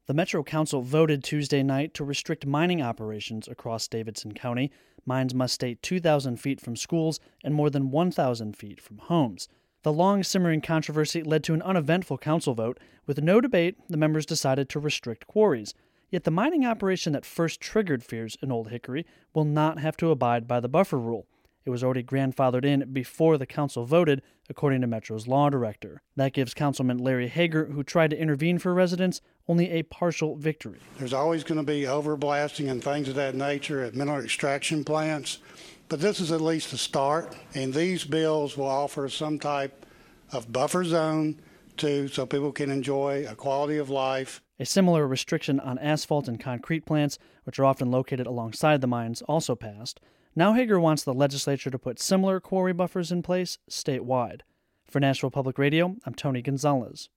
The Metro Council voted Tuesday night to restrict mining operations across Davidson County. Mines must stay 2,000 feet from schools and more than 1,000 feet from homes. The long-simmering controversy led to an uneventful council vote. With no debate, the members decided to restrict quarries. Yet the mining operation that first triggered fears in Old Hickory will not have to abide by the buffer rule. It was already grandfathered in before the council voted, according to Metro's law director. That gives Councilman Larry Hager, who tried to intervene for residents, only a partial victory. There's always going to be overblasting and things of that nature at mineral extraction plants, but this is at least a start, and these bills will offer some type of buffer zone too, so people can enjoy a quality of life. A similar restriction on asphalt and concrete plants, which are often located alongside the mines, also passed. Now Hager wants the legislature to put similar quarry buffers in place statewide. For Nashville Public Radio, I'm Tony Gonzalez.